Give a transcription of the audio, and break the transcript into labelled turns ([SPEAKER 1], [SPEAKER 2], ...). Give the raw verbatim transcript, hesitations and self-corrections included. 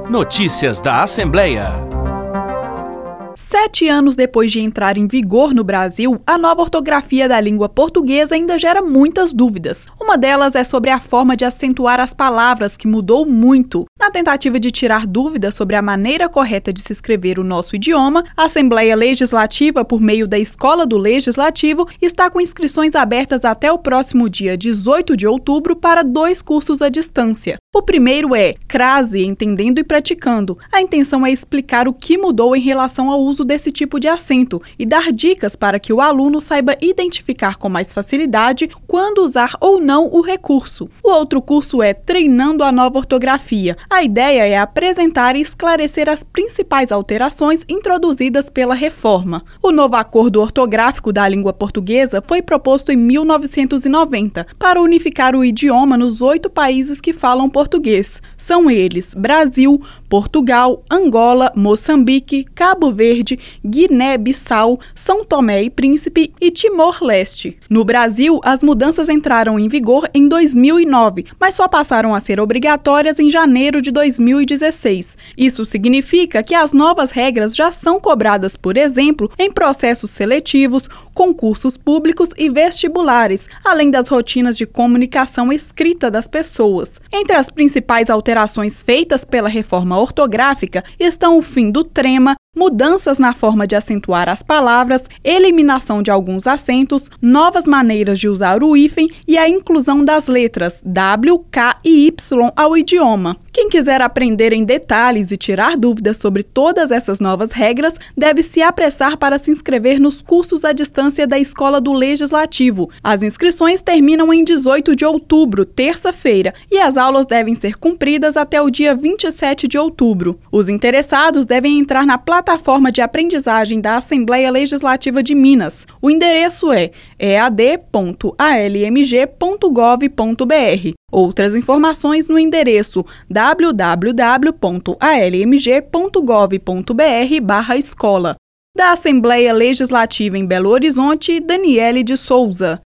[SPEAKER 1] Notícias da Assembleia.
[SPEAKER 2] Sete anos depois de entrar em vigor no Brasil, a nova ortografia da língua portuguesa ainda gera muitas dúvidas. Uma delas é sobre a forma de acentuar as palavras, que mudou muito. Na tentativa de tirar dúvidas sobre a maneira correta de se escrever o nosso idioma, a Assembleia Legislativa, por meio da Escola do Legislativo, está com inscrições abertas até o próximo dia dezoito de outubro para dois cursos à distância. O primeiro é Crase, Entendendo e Praticando. A intenção é explicar o que mudou em relação ao uso desse tipo de acento e dar dicas para que o aluno saiba identificar com mais facilidade quando usar ou não o recurso. O outro curso é Treinando a Nova Ortografia. A ideia é apresentar e esclarecer as principais alterações introduzidas pela reforma. O novo acordo ortográfico da língua portuguesa foi proposto em mil novecentos e noventa para unificar o idioma nos oito países que falam português. São eles Brasil, Portugal, Angola, Moçambique, Cabo Verde, Guiné-Bissau, São Tomé e Príncipe e Timor-Leste. No Brasil, as mudanças entraram em vigor em dois mil e nove, mas só passaram a ser obrigatórias em janeiro de dois mil e dezesseis. Isso significa que as novas regras já são cobradas, por exemplo, em processos seletivos, concursos públicos e vestibulares, além das rotinas de comunicação escrita das pessoas. Entre as principais alterações feitas pela reforma ortográfica estão o fim do trema, mudanças na forma de acentuar as palavras, eliminação de alguns acentos, novas maneiras de usar o hífen e a inclusão das letras W, K e Y ao idioma. Quem quiser aprender em detalhes e tirar dúvidas sobre todas essas novas regras, deve se apressar para se inscrever nos cursos à distância da Escola do Legislativo. As inscrições terminam em dezoito de outubro, terça-feira, e as aulas devem ser cumpridas até o dia vinte e sete de outubro. Os interessados devem entrar na plataforma de aprendizagem da Assembleia Legislativa de Minas. O endereço é e a d ponto a l m g ponto gov ponto b r. Outras informações no endereço w w w ponto a l m g ponto gov ponto b r barra escola. Da Assembleia Legislativa em Belo Horizonte, Daniele de Souza.